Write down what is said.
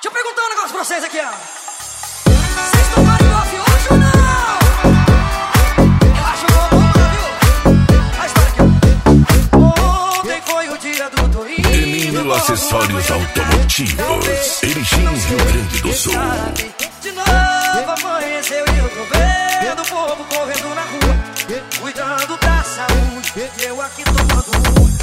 eu perguntar um negócio pra vocês aqui, ó. Vocês tomaram golfe hoje ou não? Eu acho bom, viu? A história aqui. Ontem foi o dia do Torinho. Mil acessórios automotivos. Erechim, Rio Grande do Sul. De novo amanheceu e eu tô vendo o povo correndo na rua, cuidando da saúde. Eu aqui tomando